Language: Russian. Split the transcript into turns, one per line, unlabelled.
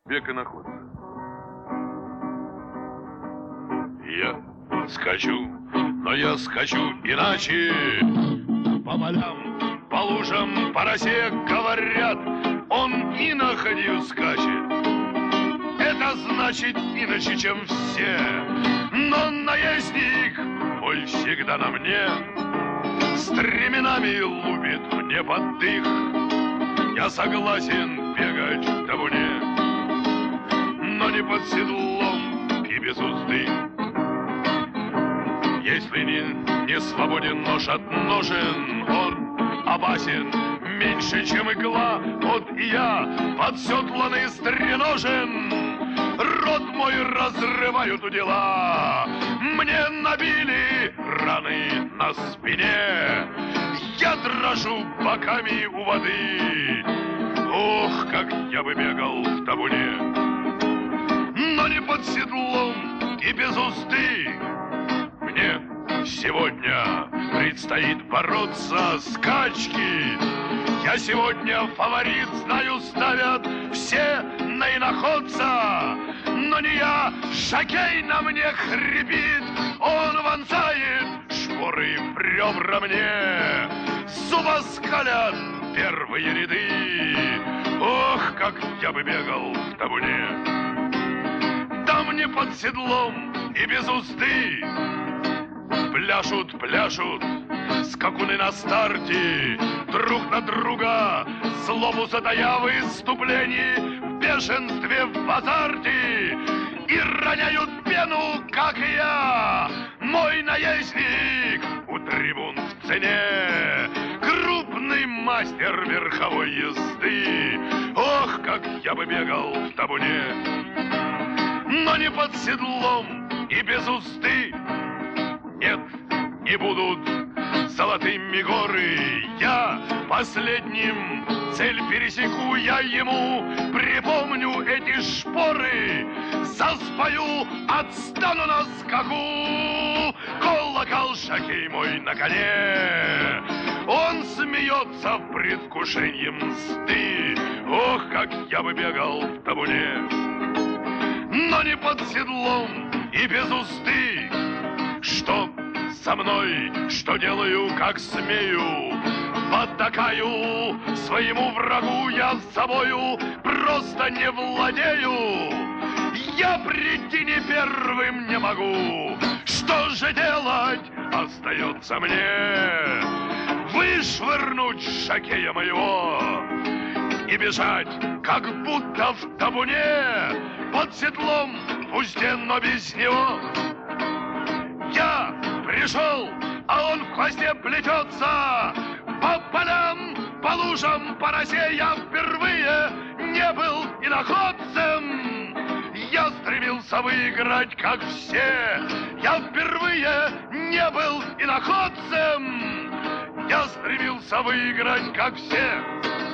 век иноходца. Я скачу, но я скачу иначе. По полям, по лужам, по росе, говорят, он иноходью скачет. Это значит иначе, чем все. Но наездник мой всегда на мне, стременами лупит мне под дых. Я согласен бегать в табуне, но не под седлом и без узды. Если не свободен нож от ножен, он опасен меньше, чем игла. Вот и я подседланный стреножен, рот мой разрывают удила. Мне набили раны на спине, я дрожу боками у воды. Ох, как я бы бегал в табуне, но не под седлом и без узды. Мне сегодня предстоит бороться скачки. Я сегодня фаворит, знаю, ставят все на иноходца. Но не я, жокей на мне хрипит, он вонзает шпоры в ребра мне. Зубоскалят первые ряды. Ох, как я бы бегал в табуне, да мне под седлом и без узды. Пляшут, пляшут скакуны на старте, друг на друга, злобу затая в выступлении, в бешенстве, в азарте, и роняют пену, как я. Мой наездник у трибун в цене, крупный мастер верховой езды. Ох, как я бы бегал в табуне, но не под седлом и без узды. Нет, не будут золотыми горы. Я последним цель пересеку, я ему припомню эти шпоры. Заспою, отстану на скаку, колокол жокей мой на коне. Он смеется в предвкушении мсты. Ох, как я бы бегал в табуне, но не под седлом и без узды. Что со мной, что делаю, как смею, потакаю своему врагу, я с собою просто не владею. Я прийти не первым не могу. Что же делать остается мне? Вышвырнуть жокея моего и бежать, как будто в табуне, под седлом в узде, но без него. Я пришел, а он в хвосте плетется. По полям, по лужам, по росе я впервые не был иноходцем. Я стремился выиграть, как все. Я впервые не был иноходцем. Я стремился выиграть, как все.